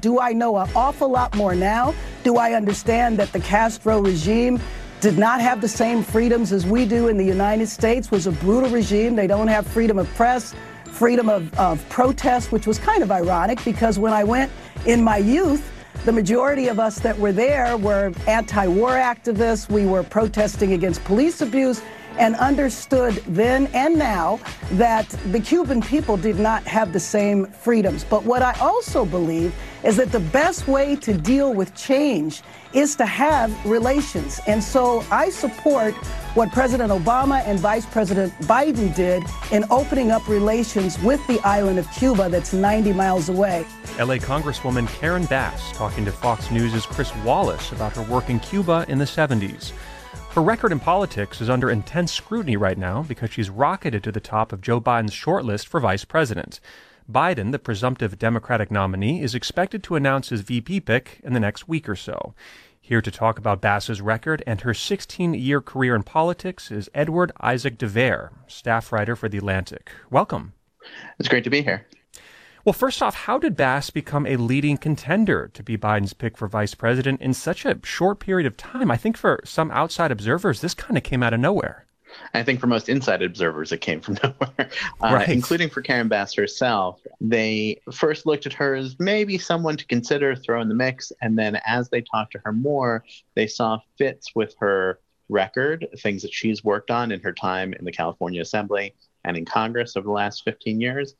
Do I know an awful lot more now? Do I understand that the Castro regime did not have the same freedoms as we do in the United States, was a brutal regime? They don't have freedom of press, freedom of protest, which was kind of ironic because when I went in my youth, the majority of us that were there were anti-war activists. We were protesting against police abuse and understood then and now that the Cuban people did not have the same freedoms. But what I also believe is that the best way to deal with change is to have relations. And so I support what President Obama and Vice President Biden did in opening up relations with the island of Cuba that's 90 miles away. LA Congresswoman Karen Bass talking to Fox News' Chris Wallace about her work in Cuba in the 70s. Her record in politics is under intense scrutiny right now because she's rocketed to the top of Joe Biden's shortlist for vice president. Biden, the presumptive Democratic nominee, is expected to announce his VP pick in the next week or so. Here to talk about Bass's record and her 16-year career in politics is Edward Isaac Dever, staff writer for The Atlantic. Welcome. It's great to be here. Well, first off, how did Bass become a leading contender to be Biden's pick for vice president in such a short period of time? I think for some outside observers, this kind of came out of nowhere. I think for most inside observers, it came from nowhere, right. Including for Karen Bass herself. They first looked at her as maybe someone to consider, throw in the mix. And then as they talked to her more, they saw fits with her record, things that she's worked on in her time in the California Assembly and in Congress over the last 15 years.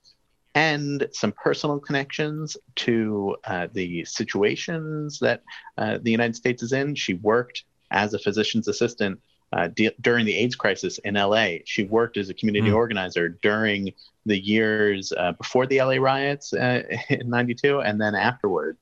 And some personal connections to the situations that the United States is in. She worked as a physician's assistant during the AIDS crisis in L.A. She worked as a community organizer during the years before the L.A. riots in 92 and then afterward.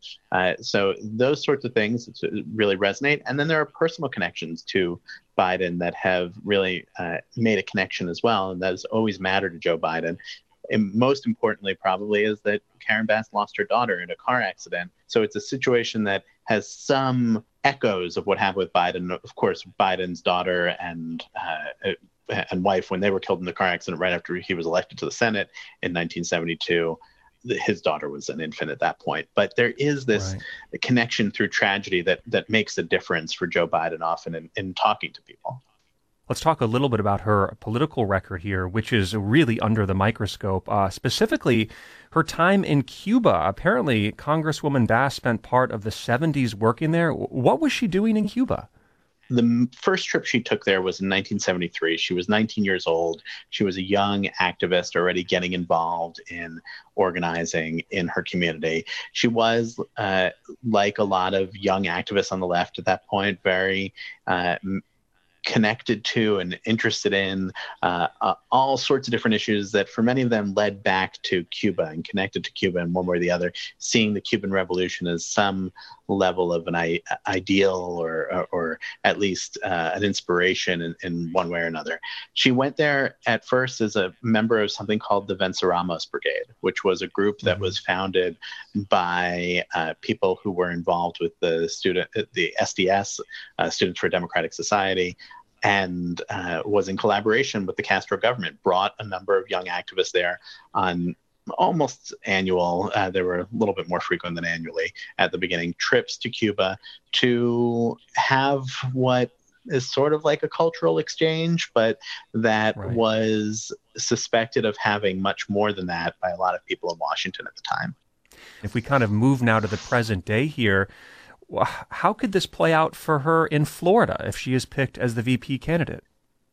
So those sorts of things really resonate. And then there are personal connections to Biden that have really made a connection as well. And that has always mattered to Joe Biden. And most importantly, probably, is that Karen Bass lost her daughter in a car accident. So it's a situation that has some echoes of what happened with Biden. Of course, Biden's daughter and wife, when they were killed in the car accident right after he was elected to the Senate in 1972, his daughter was an infant at that point. But there is this connection through tragedy that makes a difference for Joe Biden often in talking to people. Let's talk a little bit about her political record here, which is really under the microscope, specifically her time in Cuba. Apparently, Congresswoman Bass spent part of the 70s working there. What was she doing in Cuba? The first trip she took there was in 1973. She was 19 years old. She was a young activist already getting involved in organizing in her community. She was, like a lot of young activists on the left at that point, very connected to and interested in all sorts of different issues that for many of them led back to Cuba and connected to Cuba in one way or the other, seeing the Cuban Revolution as some level of an ideal or at least an inspiration in one way or another. She went there at first as a member of something called the Venceramos Brigade, which was a group that was founded by people who were involved with the SDS, Students for a Democratic Society, and was in collaboration with the Castro government, brought a number of young activists there on almost annual, they were a little bit more frequent than annually at the beginning, trips to Cuba to have what is sort of like a cultural exchange, but that was suspected of having much more than that by a lot of people in Washington at the time. If we kind of move now to the present day here, how could this play out for her in Florida if she is picked as the VP candidate?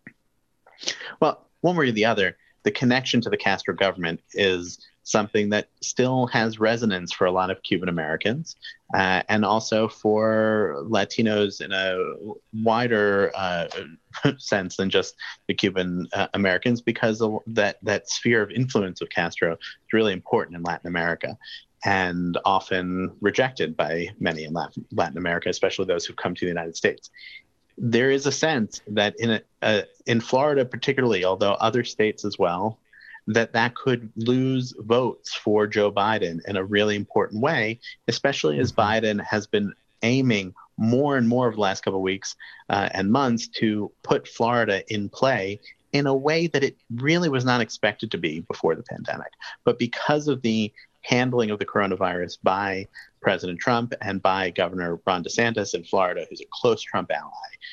Well, one way or the other, the connection to the Castro government is something that still has resonance for a lot of Cuban Americans and also for Latinos in a wider sense than just the Cuban Americans, because that sphere of influence of Castro is really important in Latin America and often rejected by many in Latin America, especially those who've come to the United States. There is a sense that in Florida particularly, although other states as well, that could lose votes for Joe Biden in a really important way, especially as Biden has been aiming more and more over the last couple of weeks and months to put Florida in play in a way that it really was not expected to be before the pandemic. But because of the handling of the coronavirus by President Trump and by Governor Ron DeSantis in Florida, who's a close Trump ally,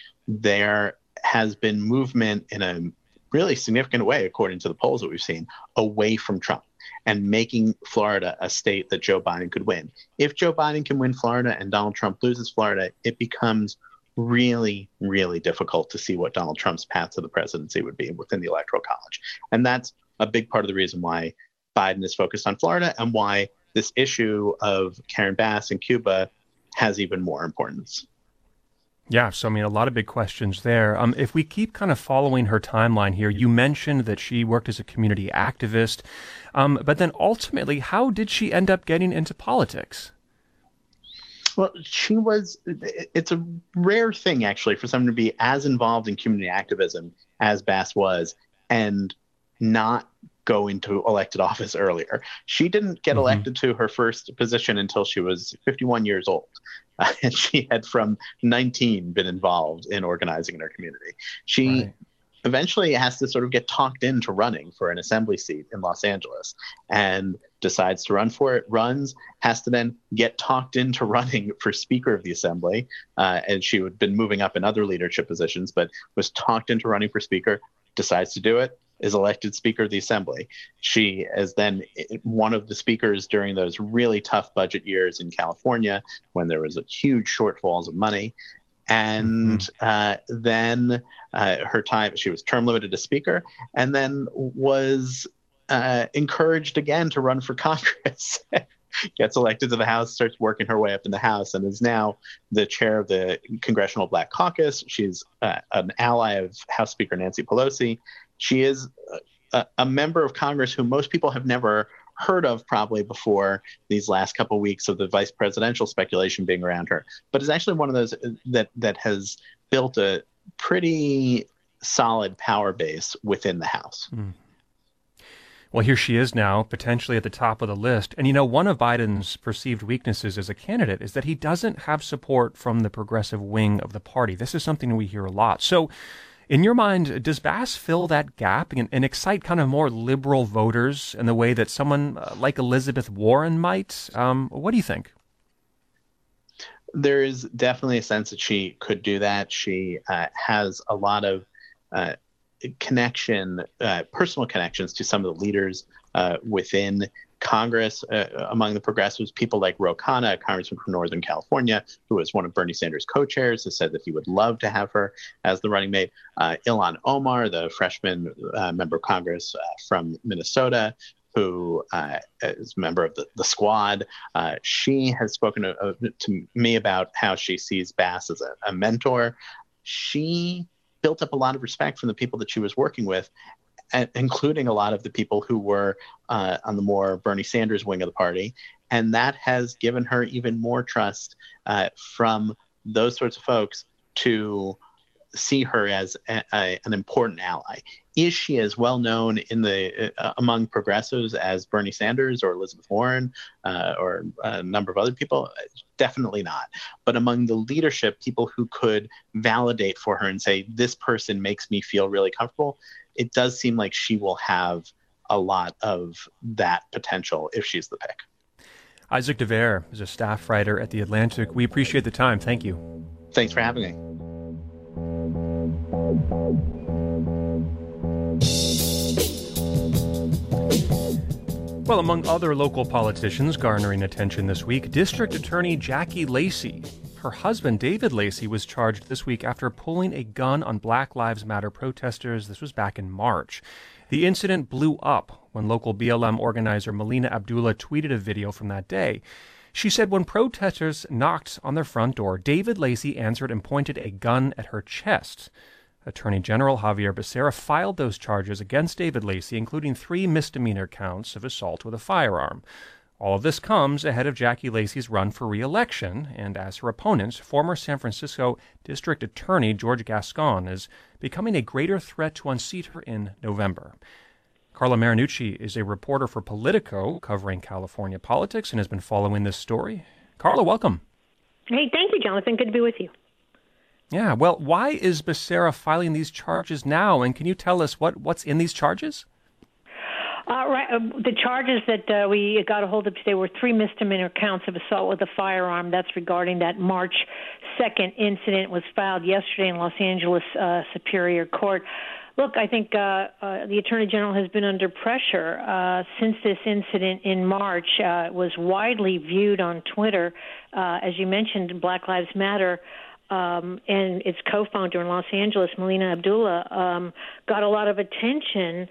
there has been movement in a really significant way, according to the polls that we've seen, away from Trump and making Florida a state that Joe Biden could win. If Joe Biden can win Florida and Donald Trump loses Florida, it becomes really, really difficult to see what Donald Trump's path to the presidency would be within the Electoral College. And that's a big part of the reason why Biden is focused on Florida and why this issue of Karen Bass in Cuba has even more importance. Yeah, so I mean, a lot of big questions there. If we keep kind of following her timeline here, you mentioned that she worked as a community activist, but then ultimately, how did she end up getting into politics? Well, it's a rare thing, actually, for someone to be as involved in community activism as Bass was and not go into elected office earlier. She didn't get elected to her first position until she was 51 years old. And she had from 19 been involved in organizing in her community. She eventually has to sort of get talked into running for an assembly seat in Los Angeles and decides to run for it, runs, has to then get talked into running for Speaker of the Assembly. And she had been moving up in other leadership positions, but was talked into running for Speaker, decides to do it, is elected Speaker of the Assembly. She is then one of the speakers during those really tough budget years in California when there was a huge shortfalls of money. And then her time, she was term limited as Speaker, and then was encouraged again to run for Congress. Gets elected to the House, starts working her way up in the House, and is now the chair of the Congressional Black Caucus. She's an ally of House Speaker Nancy Pelosi. She is a member of Congress who most people have never heard of probably before these last couple of weeks of the vice presidential speculation being around her, but is actually one of those that has built a pretty solid power base within the House. Well, here she is now, potentially at the top of the list. And, you know, one of Biden's perceived weaknesses as a candidate is that he doesn't have support from the progressive wing of the party. This is something we hear a lot. So, in your mind, does Bass fill that gap and excite kind of more liberal voters in the way that someone like Elizabeth Warren might? What do you think? There is definitely a sense that she could do that. She has a lot of personal connections to some of the leaders within Congress, among the progressives, people like Ro Khanna, a congressman from Northern California, who was one of Bernie Sanders' co-chairs, has said that he would love to have her as the running mate. Ilhan Omar, the freshman member of Congress from Minnesota, who is a member of the squad. She has spoken to me about how she sees Bass as a mentor. She built up a lot of respect from the people that she was working with, including a lot of the people who were on the more Bernie Sanders wing of the party. And that has given her even more trust from those sorts of folks to see her as an important ally. Is she as well known among progressives as Bernie Sanders or Elizabeth Warren or a number of other people? Definitely not. But among the leadership, people who could validate for her and say, this person makes me feel really comfortable, it does seem like she will have a lot of that potential if she's the pick. Isaac De Vere is a staff writer at The Atlantic. We appreciate the time. Thank you. Thanks for having me. Well, among other local politicians garnering attention this week, District Attorney Jackie Lacey. Her husband, David Lacey, was charged this week after pulling a gun on Black Lives Matter protesters. This was back in March. The incident blew up when local BLM organizer Melina Abdullah tweeted a video from that day. She said when protesters knocked on their front door, David Lacey answered and pointed a gun at her chest. Attorney General Xavier Becerra filed those charges against David Lacey, including 3 misdemeanor counts of assault with a firearm. All of this comes ahead of Jackie Lacey's run for re-election, and as her opponent, former San Francisco District Attorney George Gascon is becoming a greater threat to unseat her in November. Carla Marinucci is a reporter for Politico covering California politics and has been following this story. Carla, welcome. Hey, thank you, Jonathan. Good to be with you. Yeah, well, why is Becerra filing these charges now, and can you tell us what's in these charges? Right. The charges that we got a hold of today were 3 misdemeanor counts of assault with a firearm. That's regarding that March 2nd incident was filed yesterday in Los Angeles Superior Court. Look, I think the Attorney General has been under pressure since this incident in March. It was widely viewed on Twitter. As you mentioned, Black Lives Matter and its co-founder in Los Angeles, Melina Abdullah, got a lot of attention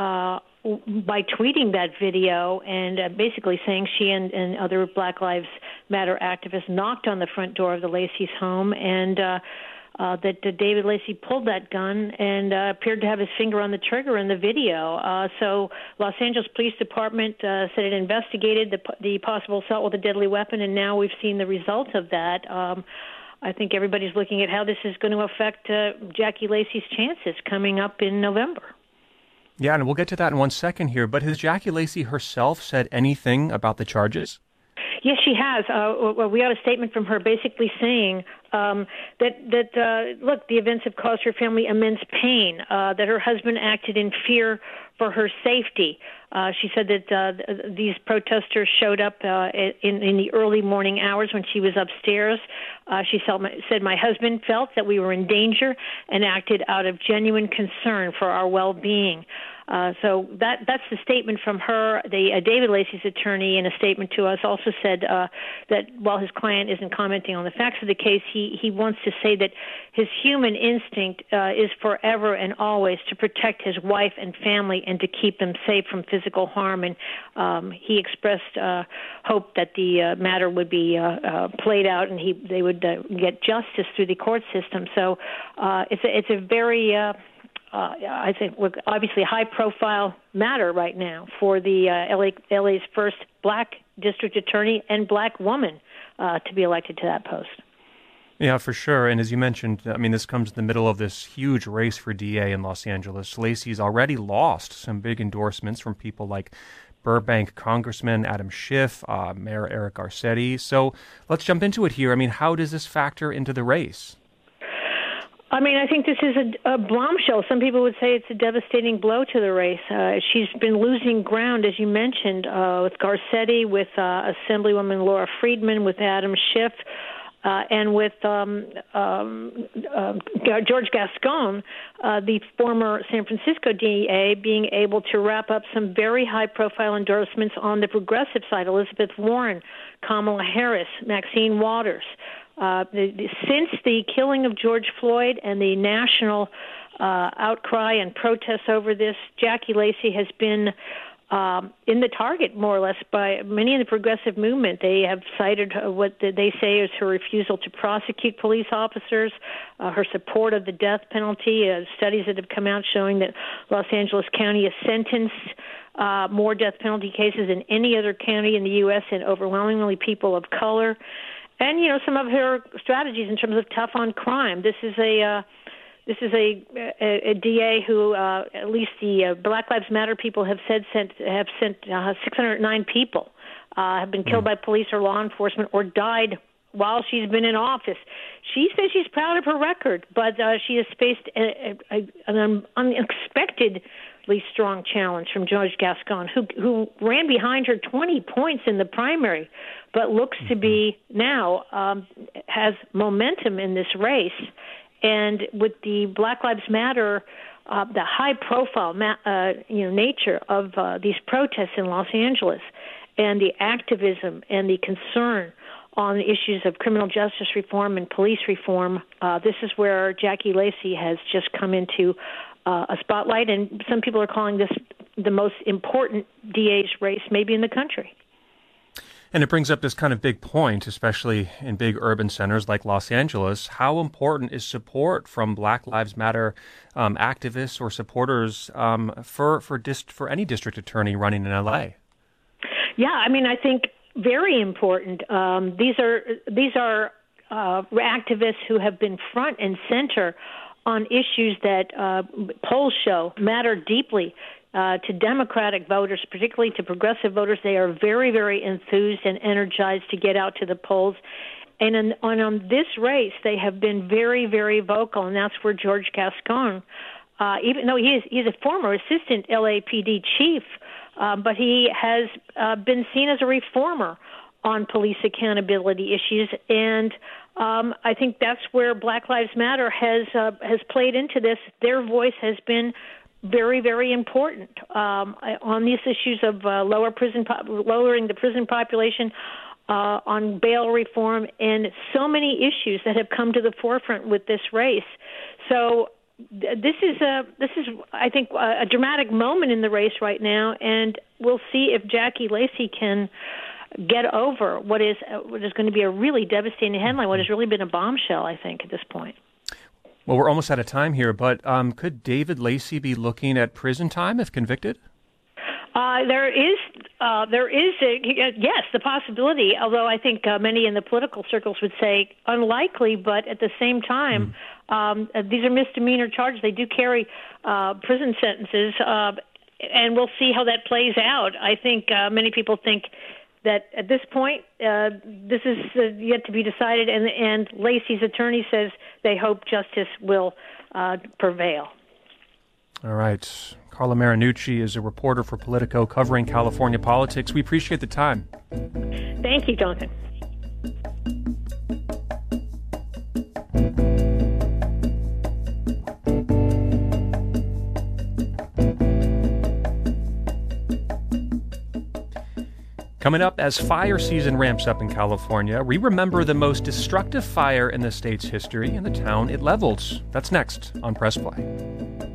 by tweeting that video and basically saying she and other Black Lives Matter activists knocked on the front door of the Lacey's home and that David Lacey pulled that gun and appeared to have his finger on the trigger in the video. So Los Angeles Police Department said it investigated the possible assault with a deadly weapon, and now we've seen the result of that. I think everybody's looking at how this is going to affect Jackie Lacey's chances coming up in November. Yeah, and we'll get to that in 1 second here, but has Jackie Lacey herself said anything about the charges? Yes, she has. We got a statement from her basically saying that look, the events have caused her family immense pain, that her husband acted in fear for her safety. She said that these protesters showed up in the early morning hours when she was upstairs. She said, my husband felt that we were in danger and acted out of genuine concern for our well-being. So that's the statement from her. David Lacey's attorney, in a statement to us, also said that while his client isn't commenting on the facts of the case, he wants to say that his human instinct is forever and always to protect his wife and family and to keep them safe from physical harm. And he expressed hope that the matter would be played out and they would get justice through the court system. So it's a very I think, obviously, a high-profile matter right now for the LA's first black district attorney and black woman to be elected to that post. Yeah, for sure. And as you mentioned, I mean, this comes in the middle of this huge race for DA in Los Angeles. Lacey's already lost some big endorsements from people like Burbank Congressman Adam Schiff, Mayor Eric Garcetti. So let's jump into it here. I mean, how does this factor into the race? I mean, I think this is a bombshell. Some people would say it's a devastating blow to the race. She's been losing ground, as you mentioned, with Garcetti, with Assemblywoman Laura Friedman, with Adam Schiff, and with George Gascon, the former San Francisco DA, being able to wrap up some very high-profile endorsements on the progressive side. Elizabeth Warren, Kamala Harris, Maxine Waters. Since the killing of George Floyd and the national outcry and protests over this, Jackie Lacey has been in the target, more or less, by many in the progressive movement. They have cited what they say is her refusal to prosecute police officers, her support of the death penalty, studies that have come out showing that Los Angeles County has sentenced more death penalty cases than any other county in the U.S. and overwhelmingly people of color. And, you know, some of her strategies in terms of tough on crime. This is a DA who, at least the Black Lives Matter people have sent 609 people have been killed by police or law enforcement or died while she's been in office. She says she's proud of her record, but she has faced an unexpectedly strong challenge from George Gascon, who ran behind her 20 points in the primary, but looks to be now has momentum in this race. And with the Black Lives Matter, the high-profile nature of these protests in Los Angeles, and the activism and the concern on the issues of criminal justice reform and police reform, this is where Jackie Lacey has just come into a spotlight, and some people are calling this the most important DA's race maybe in the country. And it brings up this kind of big point, especially in big urban centers like Los Angeles. How important is support from Black Lives Matter activists or supporters for any district attorney running in LA? Yeah, I mean, I think very important. These are activists who have been front and center on issues that polls show matter deeply to Democratic voters, particularly to progressive voters. They are very, very enthused and energized to get out to the polls. And on this race, they have been very, very vocal, and that's where George Gascon even though he's a former assistant LAPD chief, but he has been seen as a reformer on police accountability issues, and I think that's where Black Lives Matter has played into this. Their voice has been very, very important on these issues of lowering the prison population, on bail reform, and so many issues that have come to the forefront with this race. So this is I think a dramatic moment in the race right now, and we'll see if Jackie Lacey can get over what is going to be a really devastating headline, what has really been a bombshell, I think, at this point. Well, we're almost out of time here, but could David Lacey be looking at prison time if convicted? There is yes, the possibility, although I think many in the political circles would say unlikely, but at the same time, these are misdemeanor charges. They do carry prison sentences, and we'll see how that plays out. I think many people think that at this point, this is yet to be decided, and Lacey's attorney says they hope justice will prevail. All right. Carla Marinucci is a reporter for Politico covering California politics. We appreciate the time. Thank you, Duncan. Coming up, as fire season ramps up in California, we remember the most destructive fire in the state's history and the town it leveled. That's next on Press Play.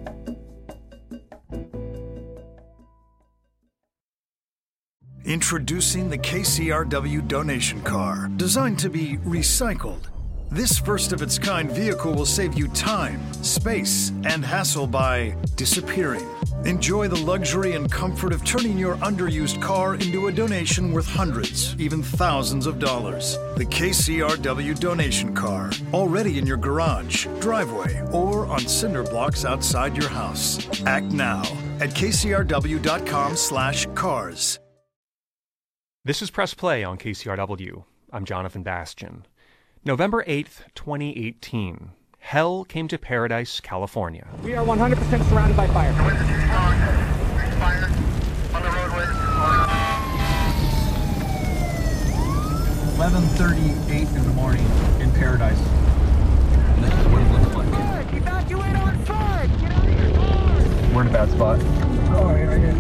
Introducing the KCRW donation car, designed to be recycled. This first-of-its-kind vehicle will save you time, space, and hassle by disappearing. Enjoy the luxury and comfort of turning your underused car into a donation worth hundreds, even thousands of dollars. The KCRW donation car, already in your garage, driveway, or on cinder blocks outside your house. Act now at kcrw.com/cars. This is Press Play on KCRW. I'm Jonathan Bastian. November 8th, 2018. Hell came to Paradise, California. We are 100% surrounded by fire. Fire on the roadway. 11:38 in the morning in Paradise. And this is what it looks like. Evacuate on foot! Get out of your car! We're in a bad spot. Oh, yeah, yeah.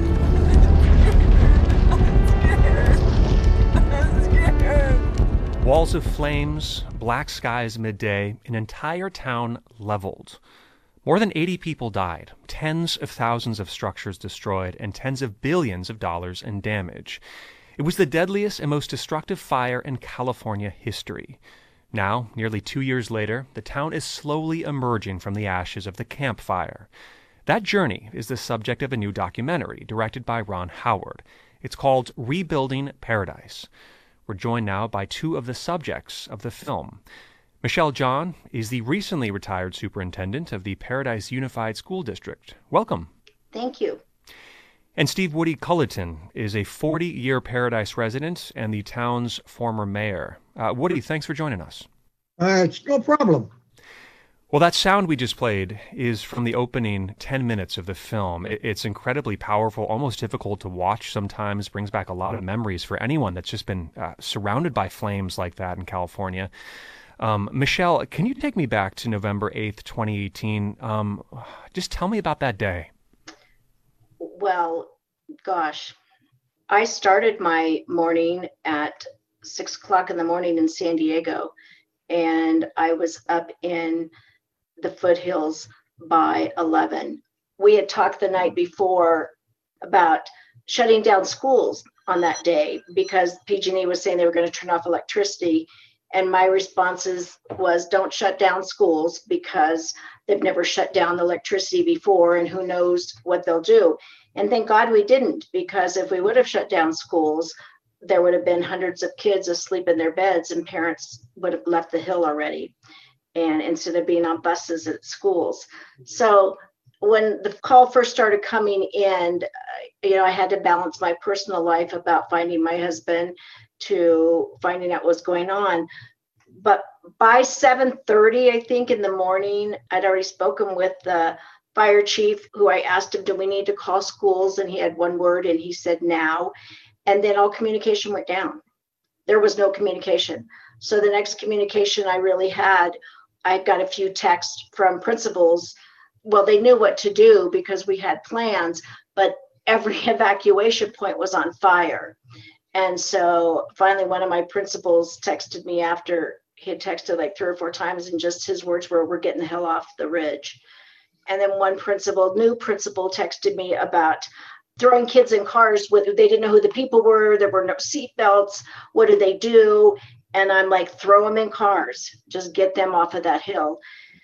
Walls of flames, black skies midday, an entire town leveled. More than 80 people died, tens of thousands of structures destroyed, and tens of billions of dollars in damage. It was the deadliest and most destructive fire in California history. Now, nearly 2 years later, the town is slowly emerging from the ashes of the Camp Fire. That journey is the subject of a new documentary directed by Ron Howard. It's called Rebuilding Paradise. We're joined now by two of the subjects of the film. Michelle John is the recently retired superintendent of the Paradise Unified School District. Welcome. Thank you. And Steve Woody Culleton is a 40-year Paradise resident and the town's former mayor. Woody, thanks for joining us. It's no problem. Well, that sound we just played is from the opening 10 minutes of the film. It's incredibly powerful, almost difficult to watch sometimes, brings back a lot of memories for anyone that's just been surrounded by flames like that in California. Michelle, can you take me back to November 8th, 2018? Just tell me about that day. Well, gosh, I started my morning at 6 o'clock in the morning in San Diego, and I was up in the foothills by 11. We had talked the night before about shutting down schools on that day because PG&E was saying they were going to turn off electricity. And my responses was, don't shut down schools because they've never shut down the electricity before and who knows what they'll do. And thank God we didn't, because if we would have shut down schools, there would have been hundreds of kids asleep in their beds and parents would have left the hill already. And instead of being on buses at schools. So when the call first started coming in, I had to balance my personal life about finding my husband to finding out what's going on. But by 7:30, I think in the morning, I'd already spoken with the fire chief, who I asked him, do we need to call schools? And he had one word, and he said now. And then all communication went down. There was no communication. So the next communication I really had, I got a few texts from principals. Well, they knew what to do because we had plans, but every evacuation point was on fire. And so finally, one of my principals texted me after he had texted like 3 or 4 times, and just his words were, we're getting the hell off the ridge. And then one new principal texted me about throwing kids in cars with, they didn't know who the people were. There were no seat belts. What do they do? And I'm like, throw them in cars, just get them off of that hill.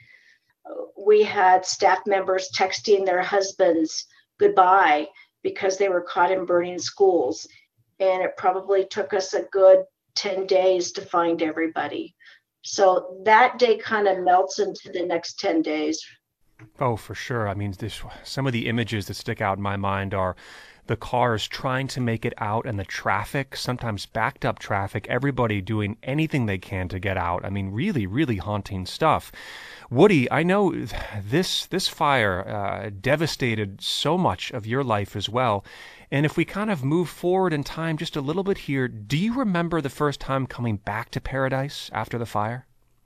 We had staff members texting their husbands goodbye because they were caught in burning schools. And it probably took us a good 10 days to find everybody. So that day kind of melts into the next 10 days. Oh, for sure. I mean, some of the images that stick out in my mind are the cars trying to make it out and the traffic, sometimes backed up traffic, everybody doing anything they can to get out. I mean, really, really haunting stuff. Woody, I know this fire devastated so much of your life as well. And if we kind of move forward in time just a little bit here, do you remember the first time coming back to Paradise after the fire?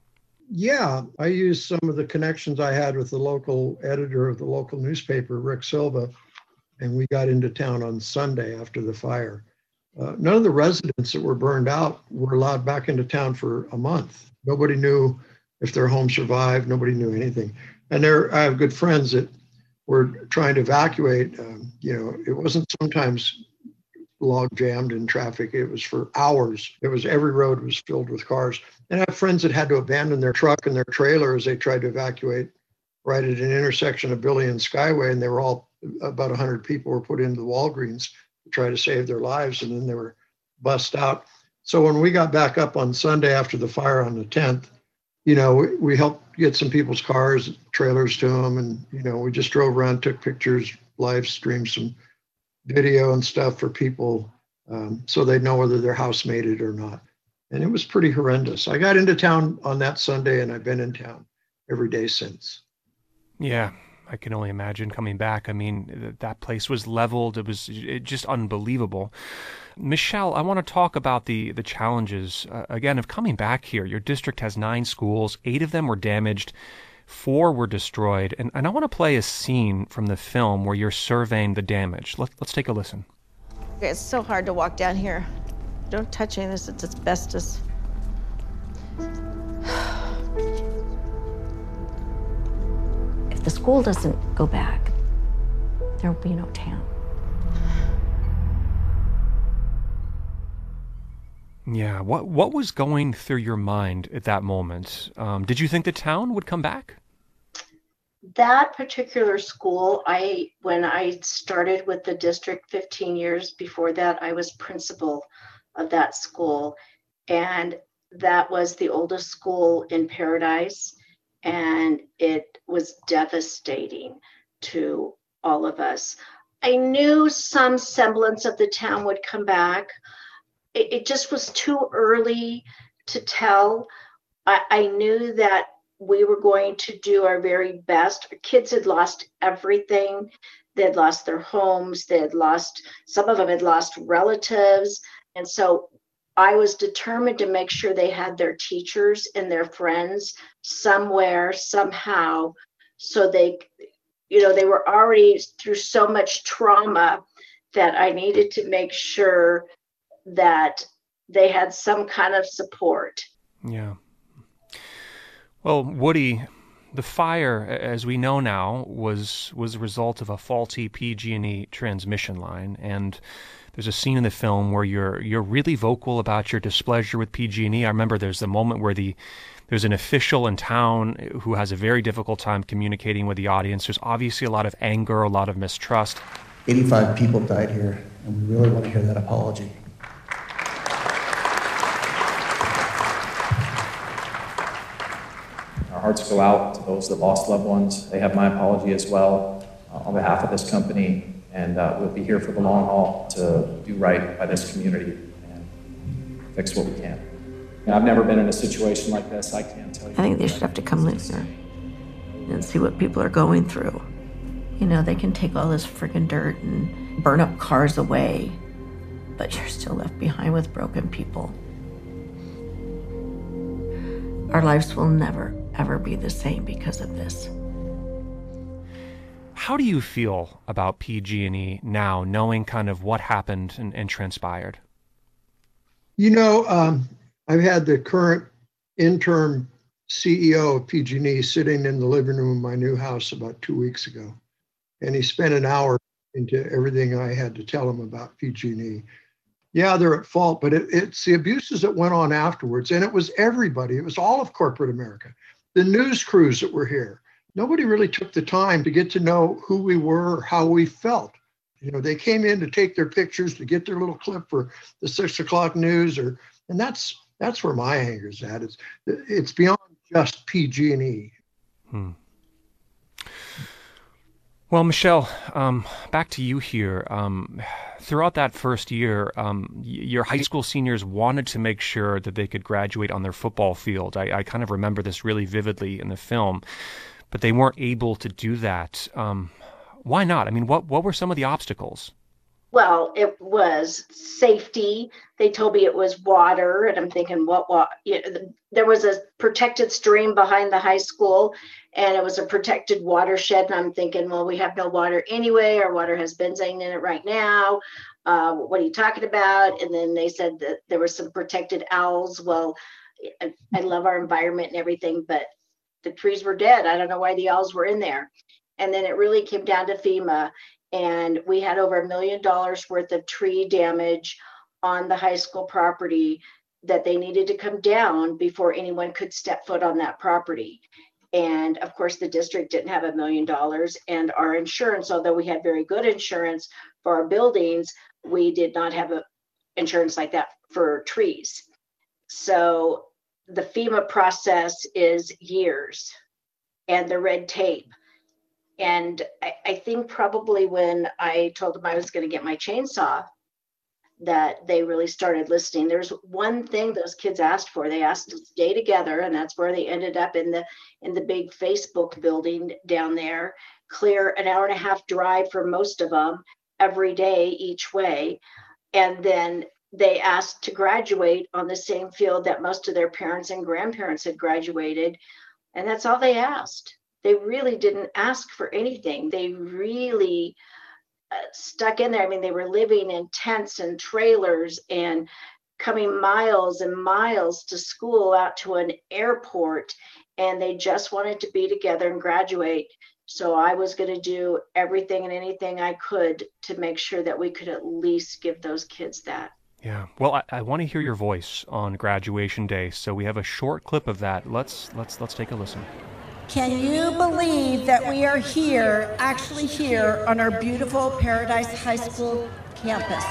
Yeah, I used some of the connections I had with the local editor of the local newspaper, Rick Silva, and we got into town on Sunday after the fire. None of the residents that were burned out were allowed back into town for a month. Nobody knew if their home survived. Nobody knew anything. And I have good friends that were trying to evacuate. It wasn't sometimes log jammed in traffic. It was for hours. Every road was filled with cars. And I have friends that had to abandon their truck and their trailer as they tried to evacuate right at an intersection of Billy and Skyway. And they were all, about 100 people were put into the Walgreens to try to save their lives. And then they were bussed out. So when we got back up on Sunday after the fire on the 10th, we helped get some people's cars, trailers to them. And, we just drove around, took pictures, live streamed some video and stuff for people so they'd know whether their house made it or not. And it was pretty horrendous. I got into town on that Sunday, and I've been in town every day since. Yeah, I can only imagine coming back. I mean, that place was leveled. It was just unbelievable. Michelle, I want to talk about the challenges, again, of coming back here. Your district has 9 schools. 8 of them were damaged. 4 were destroyed. And I want to play a scene from the film where you're surveying the damage. Let's take a listen. It's so hard to walk down here. Don't touch any of this. It's asbestos. If the school doesn't go back, there will be no town. Yeah, what was going through your mind at that moment? Did you think the town would come back? That particular school, when I started with the district 15 years before that, I was principal of that school. And that was the oldest school in Paradise. And it was devastating to all of us. I knew some semblance of the town would come back. It just was too early to tell. I knew that we were going to do our very best. Our kids had lost everything. They had lost their homes. Some of them had lost relatives. And so I was determined to make sure they had their teachers and their friends somewhere, somehow. So they were already through so much trauma that I needed to make sure that they had some kind of support. Yeah. Well, Woody, the fire, as we know now, was a result of a faulty PG&E transmission line, and there's a scene in the film where you're really vocal about your displeasure with PG&E. I remember there's a moment where there's an official in town who has a very difficult time communicating with the audience. There's obviously a lot of anger, a lot of mistrust. 85 people died here, and we really want to hear that apology. Our hearts go out to those that lost loved ones. They have my apology as well on behalf of this company, and we'll be here for the long haul to do right by this community and fix what we can. I've never been in a situation like this. I can't tell you. I think they should have to come live here and see what people are going through. You know, they can take all this friggin' dirt and burn up cars away, but you're still left behind with broken people. Our lives will never, ever be the same because of this. How do you feel about PG&E now, knowing kind of what happened and transpired? You know, I've had the current interim CEO of PG&E sitting in the living room of my new house about 2 weeks ago. And he spent an hour into everything I had to tell him about PG&E. Yeah, they're at fault, but it's the abuses that went on afterwards. And it was everybody. It was all of corporate America. The news crews that were here. Nobody really took the time to get to know who we were, how we felt. You know, they came in to take their pictures, to get their little clip for the 6 o'clock news, and that's where my anger's at. It's beyond just PG&E. Well, Michelle, back to you here. Throughout that first year, your high school seniors wanted to make sure that they could graduate on their football field. I kind of remember this really vividly in the film, but they weren't able to do that. Why not? I mean, what were some of the obstacles? Well, it was safety. They told me it was water, and I'm thinking, what? You know, there was a protected stream behind the high school, and it was a protected watershed. And I'm thinking, well, we have no water anyway. Our water has benzene in it right now. What are you talking about? And then they said that there were some protected owls. Well, I love our environment and everything, but the trees were dead. I don't know why the owls were in there. And then it really came down to FEMA. And we had over $1 million worth of tree damage on the high school property that they needed to come down before anyone could step foot on that property. And of course, the district didn't have $1 million, and our insurance, although we had very good insurance for our buildings, we did not have insurance like that for trees. So the FEMA process is years, and the red tape. And I think probably when I told them I was going to get my chainsaw, that they really started listening. There's one thing those kids asked for. They asked to stay together, and that's where they ended up in the big Facebook building down there. Clear an hour and a half drive for most of them every day each way. And then they asked to graduate on the same field that most of their parents and grandparents had graduated. And that's all they asked. They really didn't ask for anything. They really stuck in there. I mean, they were living in tents and trailers and coming miles and miles to school, out to an airport, and they just wanted to be together and graduate. So I was going to do everything and anything I could to make sure that we could at least give those kids that. Yeah. Well, I want to hear your voice on graduation day, so we have a short clip of that. Let's take a listen. Can you believe that we are here, actually here, on our beautiful Paradise High School campus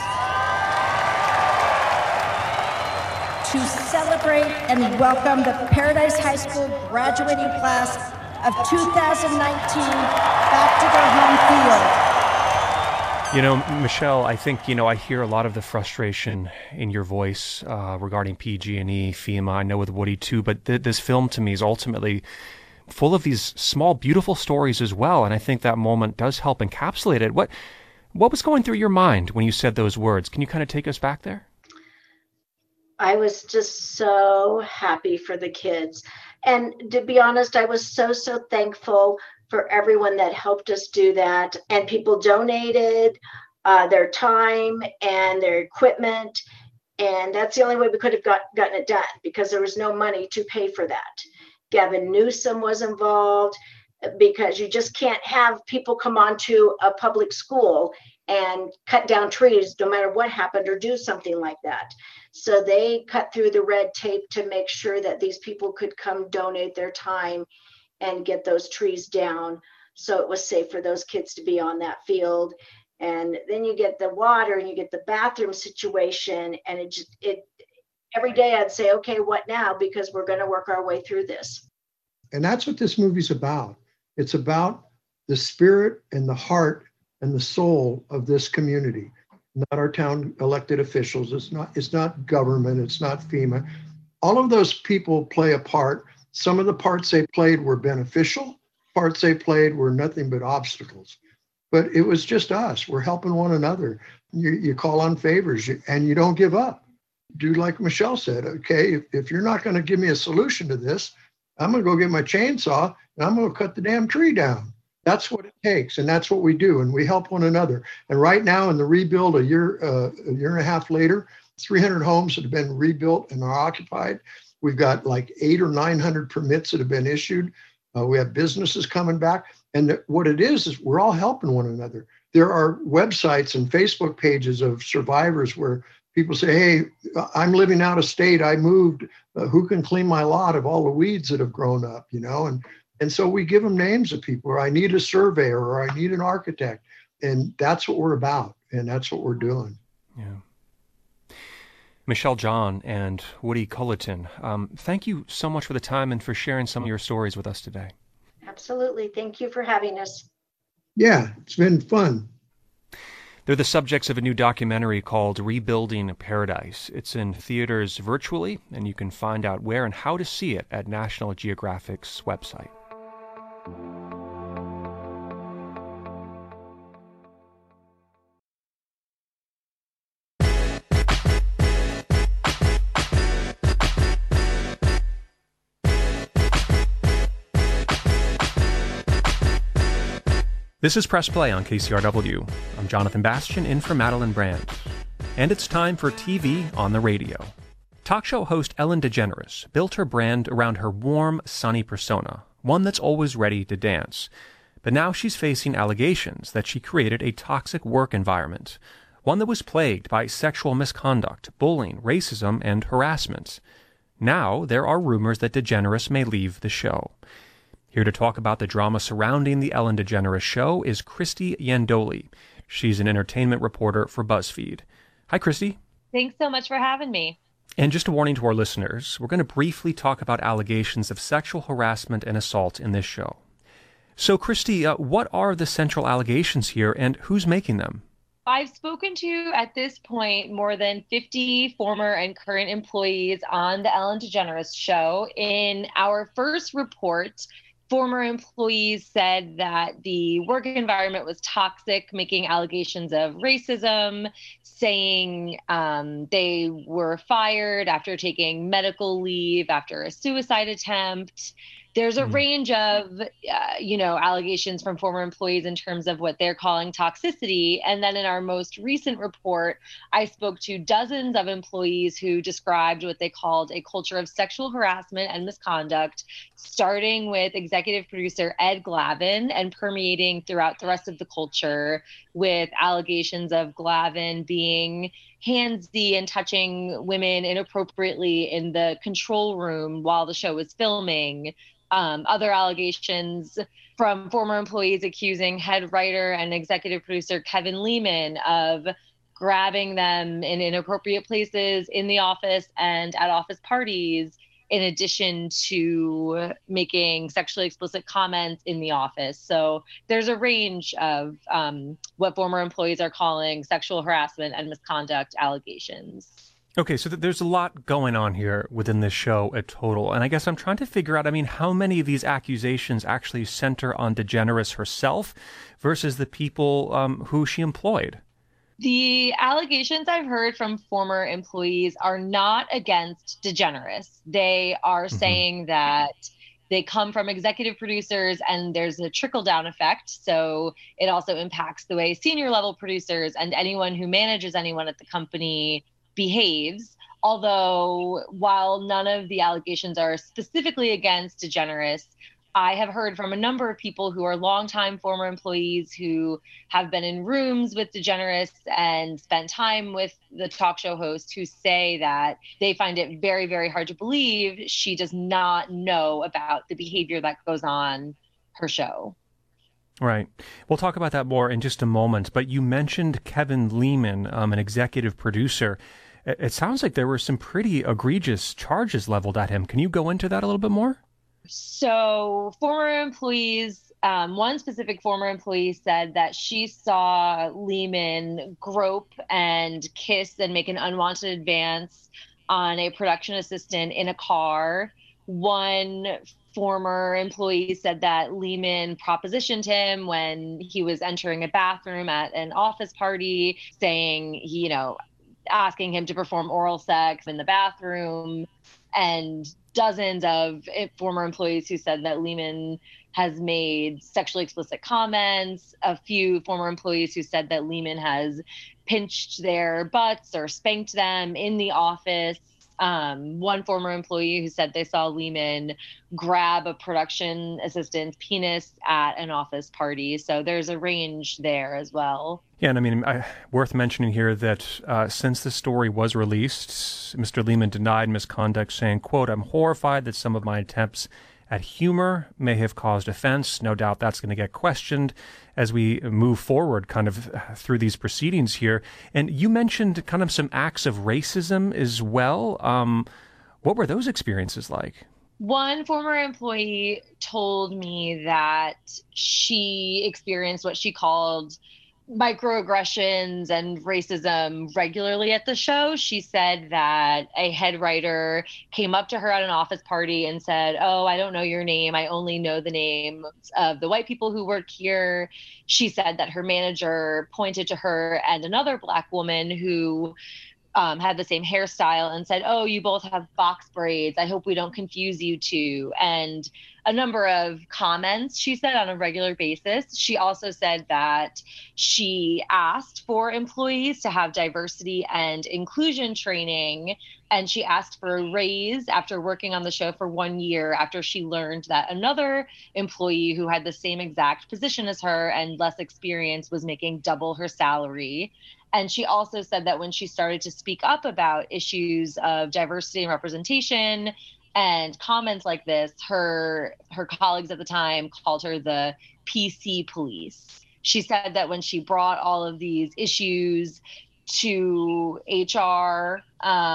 to celebrate and welcome the Paradise High School graduating class of 2019 back to their home field? You know, Michelle, I think, I hear a lot of the frustration in your voice regarding PG&E, FEMA, I know with Woody too, but this film to me is ultimately full of these small, beautiful stories as well. And I think that moment does help encapsulate it. What was going through your mind when you said those words? Can you kind of take us back there? I was just so happy for the kids. And to be honest, I was so thankful for everyone that helped us do that. And people donated their time and their equipment. And that's the only way we could have gotten it done, because there was no money to pay for that. Gavin Newsom was involved, because you just can't have people come onto a public school and cut down trees no matter what happened, or do something like that. So they cut through the red tape to make sure that these people could come donate their time and get those trees down, so it was safe for those kids to be on that field. And then you get the water and you get the bathroom situation, and it every day I'd say, okay, what now? Because we're going to work our way through this. And that's what this movie's about. It's about the spirit and the heart and the soul of this community, not our town elected officials. It's not government. It's not FEMA. All of those people play a part. Some of the parts they played were beneficial. Parts they played were nothing but obstacles. but it was just us. We're helping one another. You call on favors and you don't give up. Do like Michelle said, okay, if you're not going to give me a solution to this, I'm going to go get my chainsaw and I'm going to cut the damn tree down. That's what it takes. And that's what we do. And we help one another. And right now in the rebuild, a year and a half later, 300 homes that have been rebuilt and are occupied. We've got like 800 or 900 permits that have been issued. We have businesses coming back. And what it is we're all helping one another. There are websites and Facebook pages of survivors where people say, hey, I'm living out of state. I moved. Who can clean my lot of all the weeds that have grown up, you know? And so we give them names of people, or I need a surveyor, or I need an architect. And that's what we're about. And that's what we're doing. Yeah. Michelle John and Woody Culleton, thank you so much for the time and for sharing some of your stories with us today. Absolutely. Thank you for having us. Yeah, it's been fun. They're the subjects of a new documentary called Rebuilding Paradise. It's in theaters virtually, and you can find out where and how to see it at National Geographic's website. This is Press Play on KCRW. I'm Jonathan Bastian, in for Madeline Brand. And it's time for TV on the radio. Talk show host Ellen DeGeneres built her brand around her warm, sunny persona, one that's always ready to dance. But now she's facing allegations that she created a toxic work environment, one that was plagued by sexual misconduct, bullying, racism, and harassment. Now there are rumors that DeGeneres may leave the show. Here to talk about the drama surrounding The Ellen DeGeneres Show is Christy Yandoli. She's an entertainment reporter for BuzzFeed. Hi, Christy. Thanks so much for having me. And just a warning to our listeners, we're going to briefly talk about allegations of sexual harassment and assault in this show. So, Christy, what are the central allegations here, and who's making them? I've spoken to, at this point, more than 50 former and current employees on The Ellen DeGeneres Show. In our first report, former employees said that the work environment was toxic, making allegations of racism, saying they were fired after taking medical leave after a suicide attempt. There's a range of, allegations from former employees in terms of what they're calling toxicity. And then in our most recent report, I spoke to dozens of employees who described what they called a culture of sexual harassment and misconduct, starting with executive producer Ed Glavin and permeating throughout the rest of the culture, with allegations of Glavin being handsy and touching women inappropriately in the control room while the show was filming. Other allegations from former employees accusing head writer and executive producer Kevin Lehman of grabbing them in inappropriate places in the office and at office parties, in addition to making sexually explicit comments in the office. So there's a range of what former employees are calling sexual harassment and misconduct allegations. Okay, so there's a lot going on here within this show at total. And I guess I'm trying to figure out, how many of these accusations actually center on DeGeneres herself versus the people who she employed? The allegations I've heard from former employees are not against DeGeneres. They are saying that they come from executive producers and there's a trickle-down effect. So it also impacts the way senior level producers and anyone who manages anyone at the company behaves. Although, while none of the allegations are specifically against DeGeneres, I have heard from a number of people who are longtime former employees who have been in rooms with DeGeneres and spent time with the talk show host, who say that they find it very, very hard to believe she does not know about the behavior that goes on her show. Right. We'll talk about that more in just a moment. But you mentioned Kevin Lehman, an executive producer. It sounds like there were some pretty egregious charges leveled at him. Can you go into that a little bit more? So former employees, one specific former employee said that she saw Lehman grope and kiss and make an unwanted advance on a production assistant in a car. One former employees said that Lehman propositioned him when he was entering a bathroom at an office party, saying, asking him to perform oral sex in the bathroom, and dozens of former employees who said that Lehman has made sexually explicit comments, a few former employees who said that Lehman has pinched their butts or spanked them in the office. One former employee who said they saw Lehman grab a production assistant's penis at an office party. So there's a range there as well. Yeah, and I mean, worth mentioning here that since the story was released, Mr. Lehman denied misconduct, saying, quote, "I'm horrified that some of my attempts at humor may have caused offense. No doubt that's going to get questioned as we move forward kind of through these proceedings here." And you mentioned kind of some acts of racism as well. What were those experiences like? One former employee told me that she experienced what she called microaggressions and racism regularly at the show. She said that a head writer came up to her at an office party and said, "Oh, I don't know your name. I only know the names of the white people who work here." She said that her manager pointed to her and another Black woman who had the same hairstyle and said, "Oh, you both have box braids. I hope we don't confuse you two." And a number of comments she said on a regular basis. She also said that she asked for employees to have diversity and inclusion training, and she asked for a raise after working on the show for 1 year after she learned that another employee who had the same exact position as her and less experience was making double her salary. And she also said that when she started to speak up about issues of diversity and representation and comments like this, her colleagues at the time called her the PC police. She said that when she brought all of these issues to HR,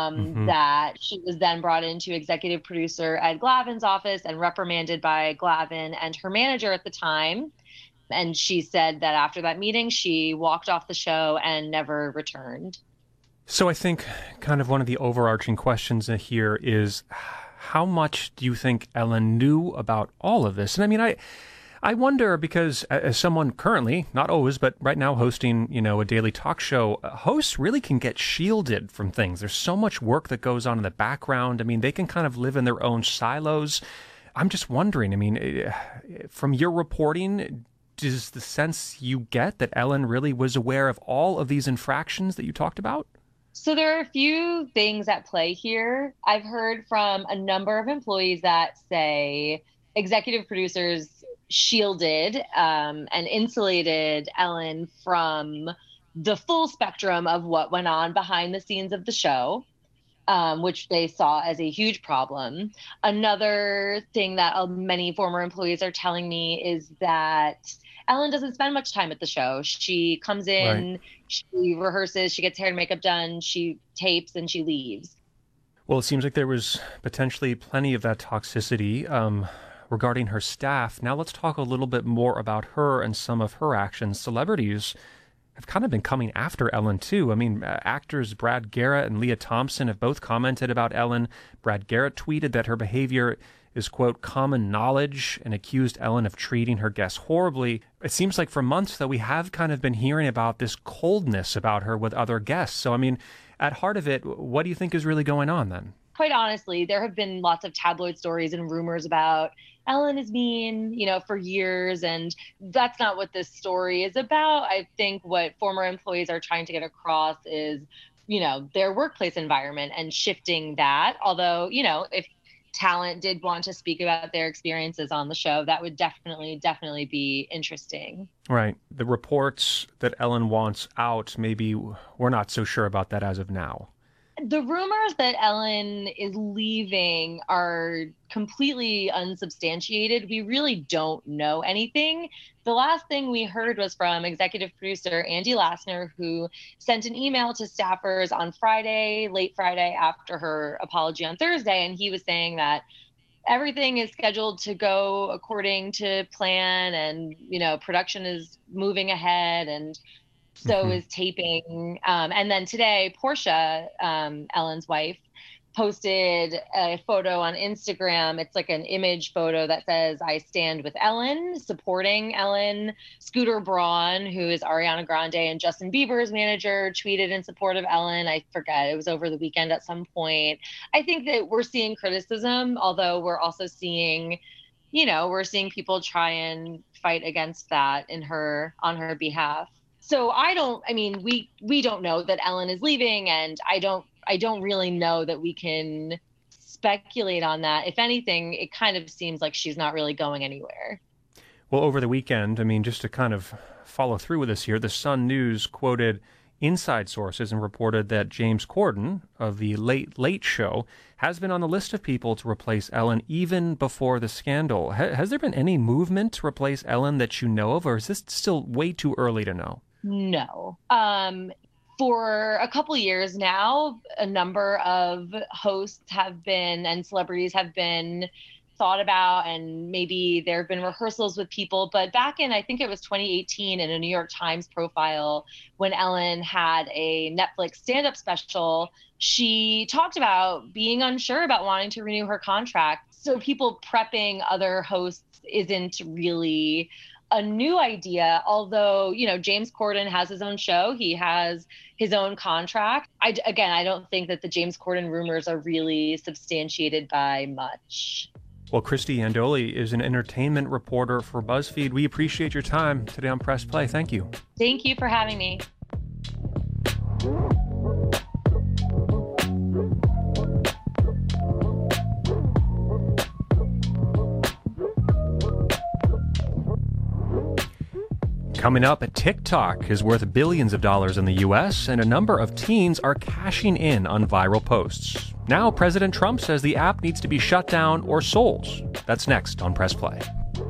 that she was then brought into executive producer Ed Glavin's office and reprimanded by Glavin and her manager at the time. And she said that after that meeting, she walked off the show and never returned. So I think kind of one of the overarching questions here is, how much do you think Ellen knew about all of this? And I mean, I wonder, because as someone currently, not always, but right now hosting, a daily talk show, hosts really can get shielded from things. There's so much work that goes on in the background. I mean, they can kind of live in their own silos. I'm just wondering, I mean, from your reporting, does the sense you get that Ellen really was aware of all of these infractions that you talked about? So there are a few things at play here. I've heard from a number of employees that say executive producers shielded and insulated Ellen from the full spectrum of what went on behind the scenes of the show, which they saw as a huge problem. Another thing that many former employees are telling me is that Ellen doesn't spend much time at the show. She comes in, right. She rehearses, she gets hair and makeup done, she tapes, and she leaves. Well, it seems like there was potentially plenty of that toxicity regarding her staff. Now let's talk a little bit more about her and some of her actions. Celebrities have kind of been coming after Ellen, too. I mean, actors Brad Garrett and Leah Thompson have both commented about Ellen. Brad Garrett tweeted that her behavior is, quote, common knowledge, and accused Ellen of treating her guests horribly. It seems like for months, though, we have kind of been hearing about this coldness about her with other guests. So, I mean, at heart of it, what do you think is really going on then? Quite honestly, there have been lots of tabloid stories and rumors about Ellen is mean, for years, and that's not what this story is about. I think what former employees are trying to get across is, their workplace environment and shifting that. Although, if talent did want to speak about their experiences on the show, that would definitely be interesting. Right. The reports that Ellen wants out, maybe we're not so sure about that as of now. The rumors that Ellen is leaving are completely unsubstantiated. We really don't know anything. The last thing we heard was from executive producer Andy Lassner, who sent an email to staffers on Friday, late Friday, after her apology on Thursday. And he was saying that everything is scheduled to go according to plan, and, production is moving ahead, and so is taping. And then today, Portia, Ellen's wife, posted a photo on Instagram. It's like an image photo that says, "I stand with Ellen," supporting Ellen. Scooter Braun, who is Ariana Grande and Justin Bieber's manager, tweeted in support of Ellen. I forget, it was over the weekend at some point. I think that we're seeing criticism, although we're also seeing, we're seeing people try and fight against that on her behalf. So we don't know that Ellen is leaving, and I don't really know that we can speculate on that. If anything, it kind of seems like she's not really going anywhere. Well, over the weekend, just to kind of follow through with this here, the Sun News quoted inside sources and reported that James Corden of the Late Late Show has been on the list of people to replace Ellen even before the scandal. Has there been any movement to replace Ellen that you know of, or is this still way too early to know? No. For a couple years now, a number of hosts and celebrities have been thought about, and maybe there have been rehearsals with people. But back in, I think it was 2018, in a New York Times profile, when Ellen had a Netflix stand-up special, she talked about being unsure about wanting to renew her contract. So people prepping other hosts isn't really a new idea, although, James Corden has his own show. He has his own contract. I don't think that the James Corden rumors are really substantiated by much. Well, Christy Andoli is an entertainment reporter for BuzzFeed. We appreciate your time today on Press Play. Thank you. Thank you for having me. Coming up, TikTok is worth billions of dollars in the U.S., and a number of teens are cashing in on viral posts. Now, President Trump says the app needs to be shut down or sold. That's next on Press Play.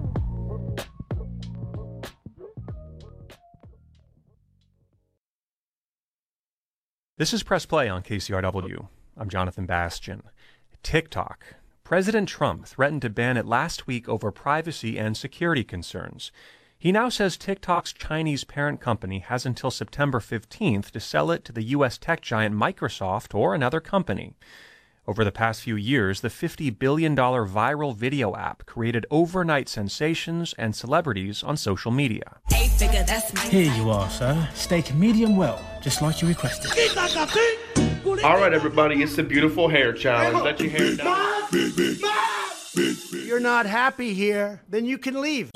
This is Press Play on KCRW. I'm Jonathan Bastian. TikTok. President Trump threatened to ban it last week over privacy and security concerns. He now says TikTok's Chinese parent company has until September 15th to sell it to the U.S. tech giant Microsoft or another company. Over the past few years, the $50 billion viral video app created overnight sensations and celebrities on social media. Here you are, sir. Steak medium well, just like you requested. All right, everybody, it's the beautiful hair challenge. Let your hair down. You're not happy here, then you can leave.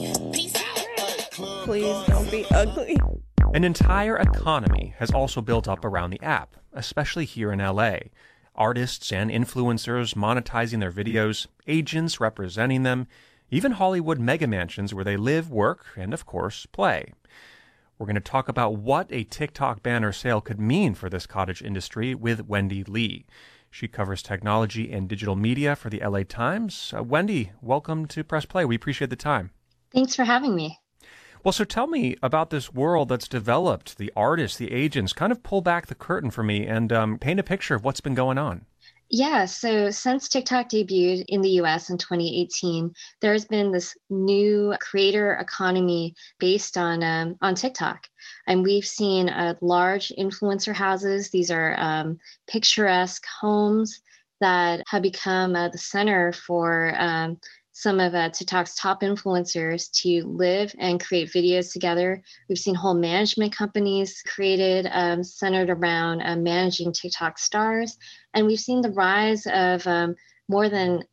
Please don't be ugly. An entire economy has also built up around the app, especially here in LA. Artists and influencers monetizing their videos, agents representing them, even Hollywood mega mansions where they live, work, and of course, play. We're going to talk about what a TikTok ban or sale could mean for this cottage industry with Wendy Lee. She covers technology and digital media for the LA Times. Wendy, welcome to Press Play. We appreciate the time. Thanks for having me. Well, so tell me about this world that's developed, the artists, the agents. Kind of pull back the curtain for me and paint a picture of what's been going on. Yeah, so since TikTok debuted in the US in 2018, there's been this new creator economy based on TikTok. And we've seen large influencer houses. These are picturesque homes that have become the center for some of TikTok's top influencers to live and create videos together. We've seen whole management companies created centered around managing TikTok stars. And we've seen the rise of more than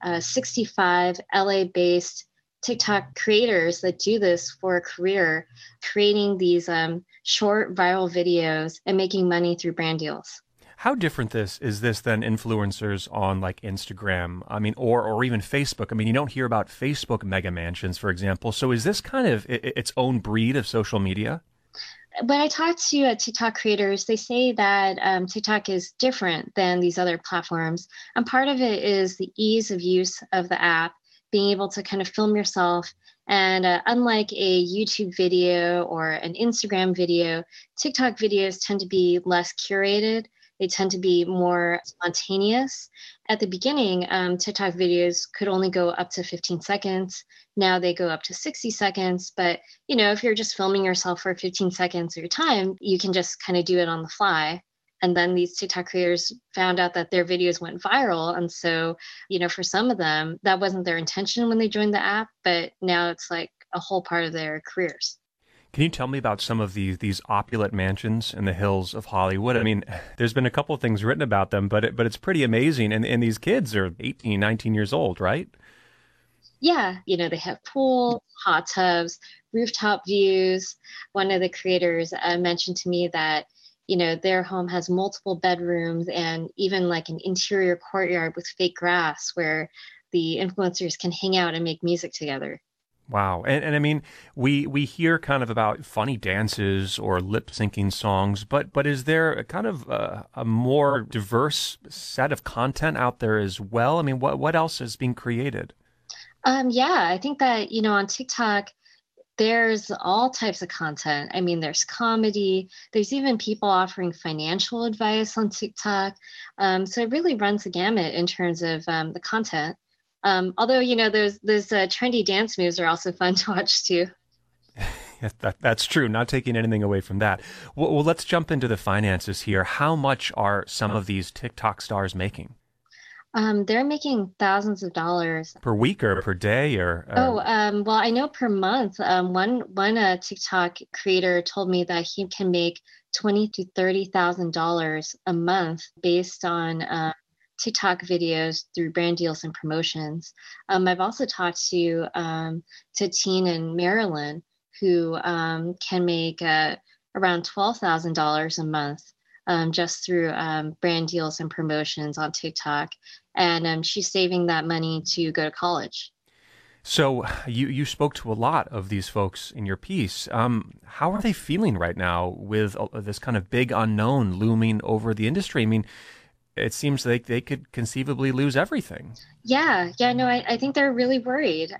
65 LA-based TikTok creators that do this for a career, creating these short viral videos and making money through brand deals. How different is this than influencers on like Instagram, or even Facebook? You don't hear about Facebook mega mansions, for example. So is this kind of its own breed of social media? When I talk to TikTok creators, they say that TikTok is different than these other platforms. And part of it is the ease of use of the app, being able to kind of film yourself. And unlike a YouTube video or an Instagram video, TikTok videos tend to be less curated. They tend to be more spontaneous. At the beginning, TikTok videos could only go up to 15 seconds. Now they go up to 60 seconds. But, if you're just filming yourself for 15 seconds of your time, you can just kind of do it on the fly. And then these TikTok creators found out that their videos went viral. And so, for some of them, that wasn't their intention when they joined the app, but now it's like a whole part of their careers. Can you tell me about some of these opulent mansions in the hills of Hollywood? I mean, there's been a couple of things written about them, but it's pretty amazing. And these kids are 18, 19 years old, right? Yeah, they have pool, hot tubs, rooftop views. One of the creators mentioned to me that, their home has multiple bedrooms and even like an interior courtyard with fake grass where the influencers can hang out and make music together. Wow. And I mean, we hear kind of about funny dances or lip syncing songs, but is there a kind of a more diverse set of content out there as well? I mean, what else is being created? Yeah, I think that, on TikTok, there's all types of content. I mean, there's comedy, there's even people offering financial advice on TikTok. So it really runs the gamut in terms of the content. Although, those trendy dance moves are also fun to watch too. Yeah, that's true. Not taking anything away from that. Well, let's jump into the finances here. How much are some of these TikTok stars making? They're making thousands of dollars per week or per day or. Well, I know per month. One TikTok creator told me that he can make $20,000 to $30,000 a month based on TikTok videos through brand deals and promotions. I've also talked to Teen in Maryland who can make around $12,000 a month just through brand deals and promotions on TikTok. And she's saving that money to go to college. So you spoke to a lot of these folks in your piece. How are they feeling right now with this kind of big unknown looming over the industry? I mean, it seems like they could conceivably lose everything. Yeah, no, I think they're really worried.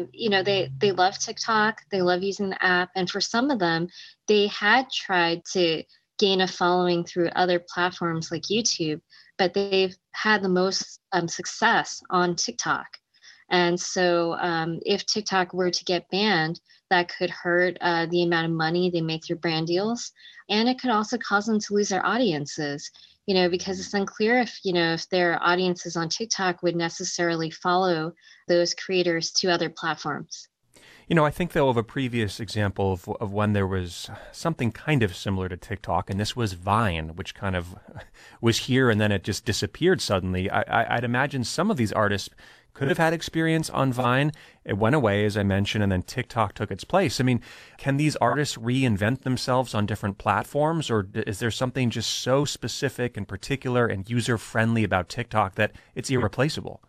They love TikTok, they love using the app, and for some of them, they had tried to gain a following through other platforms like YouTube, but they've had the most success on TikTok. And so if TikTok were to get banned, that could hurt the amount of money they make through brand deals. And it could also cause them to lose their audiences, because it's unclear if their audiences on TikTok would necessarily follow those creators to other platforms. I think, though, of a previous example of when there was something kind of similar to TikTok, and this was Vine, which kind of was here and then it just disappeared suddenly. I'd imagine some of these artists could have had experience on Vine. It went away, as I mentioned, and then TikTok took its place. I mean, can these artists reinvent themselves on different platforms, or is there something just so specific and particular and user-friendly about TikTok that it's irreplaceable?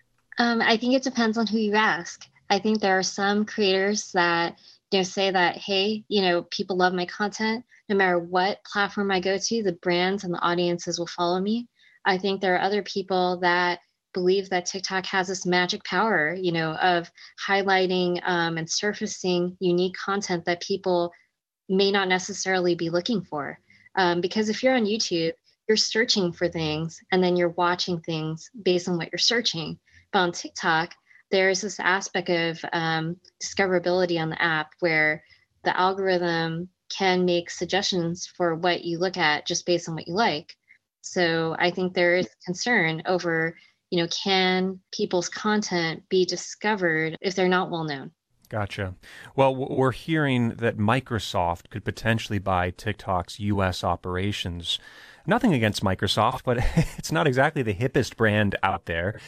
I think it depends on who you ask. I think there are some creators that say that, hey, people love my content. No matter what platform I go to, the brands and the audiences will follow me. I think there are other people that believe that TikTok has this magic power, of highlighting and surfacing unique content that people may not necessarily be looking for. Because if you're on YouTube, you're searching for things and then you're watching things based on what you're searching. But on TikTok, there's this aspect of discoverability on the app where the algorithm can make suggestions for what you look at just based on what you like. So I think there is concern over, can people's content be discovered if they're not well known? Gotcha. Well, we're hearing that Microsoft could potentially buy TikTok's U.S. operations. Nothing against Microsoft, but it's not exactly the hippest brand out there.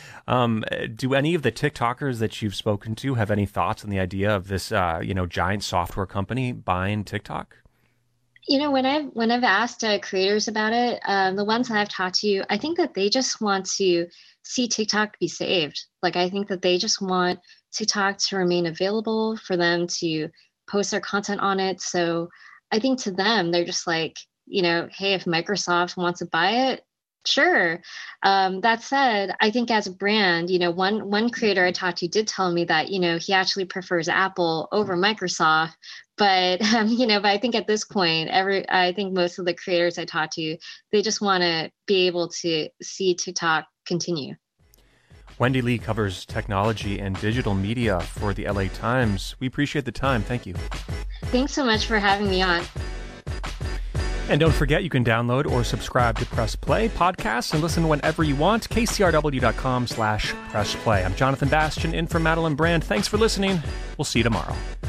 Do any of the TikTokers that you've spoken to have any thoughts on the idea of this, giant software company buying TikTok? When I've asked creators about it, the ones that I've talked to, I think that they just want to see TikTok be saved. Like, I think that they just want TikTok to remain available for them to post their content on it. So I think to them, they're just like, hey, if Microsoft wants to buy it, sure. That said, I think as a brand, one creator I talked to did tell me that, he actually prefers Apple over Microsoft. But, but I think at this point, I think most of the creators I talked to, they just want to be able to see TikTok continue. Wendy Lee covers technology and digital media for the LA Times. We appreciate the time. Thank you. Thanks so much for having me on. And don't forget, you can download or subscribe to Press Play podcasts and listen whenever you want. KCRW.com/pressplay. I'm Jonathan Bastian in for Madeline Brand. Thanks for listening. We'll see you tomorrow.